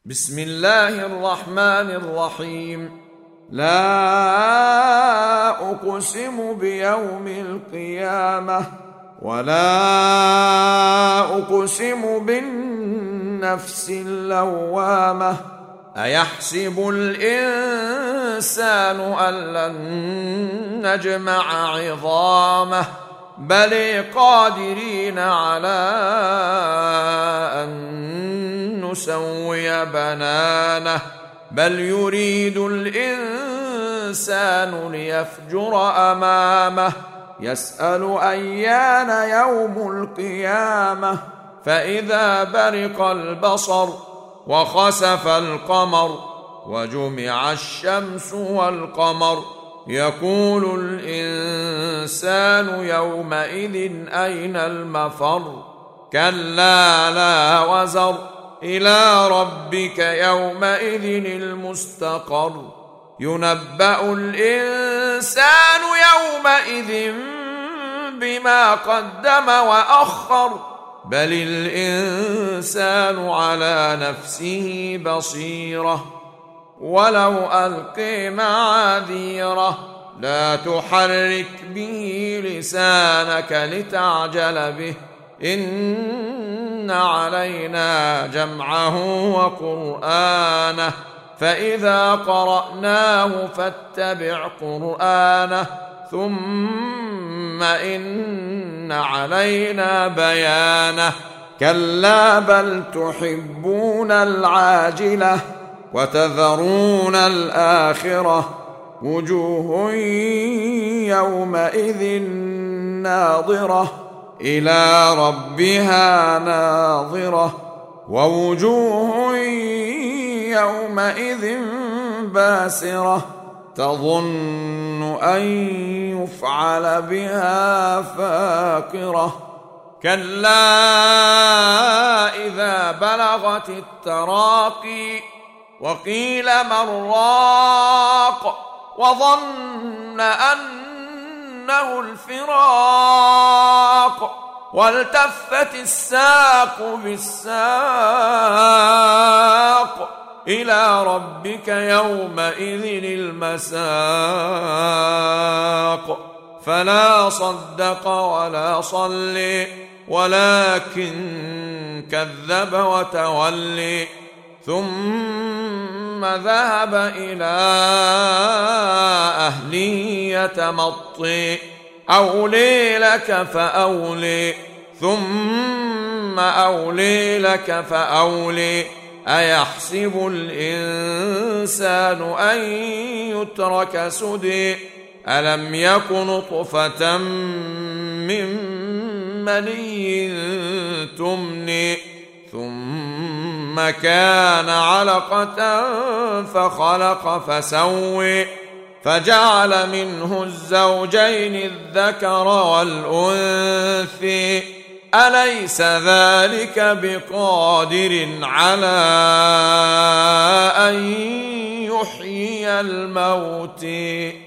بسم الله الرحمن الرحيم. لا أقسم بيوم القيامة ولا أقسم بالنفس اللوامة. أيحسب الإنسان أن لن نجمع عظامه بل قادرين على أن نسوي بنانه بل يريد الإنسان ليفجر أمامه يسأل أيان يوم القيامة فإذا برق البصر وخسف القمر وجمع الشمس والقمر يقول الإنسان يومئذ أين المفر كلا لا وزر إلى ربك يومئذ المستقر ينبأ الإنسان يومئذ بما قدم وأخر بل الإنسان على نفسه بصيرة ولو ألقي معاذيره لا تحرك به لسانك لتعجل به إن علينا جمعه وقرآنه فإذا قرأناه فاتبع قرآنه ثم إن علينا بيانه كلا بل تحبون العاجلة وتذرون الآخرة وجوه يومئذ ناظرة إلى ربها ناظرة ووجوه يومئذ باسرة تظن أن يفعل بها فاقرة كلا إذا بلغت التراقي وقيل من راق وظن أنه الفراق والتفت الساق بالساق إلى ربك يومئذ المساق فلا صدق ولا صلي ولكن كذب وتولي ثم ذهب إلى أهله يتمطي أولي لك فأولي ثم أولي لك فأولي أيحسب الإنسان أن يترك سدي ألم يك نطفة من مني تمني ثم كان علقة فخلق فسوي فجعل منه الزوجين الذكر والأنثي أليس ذلك بقادر على أن يحيي الموتى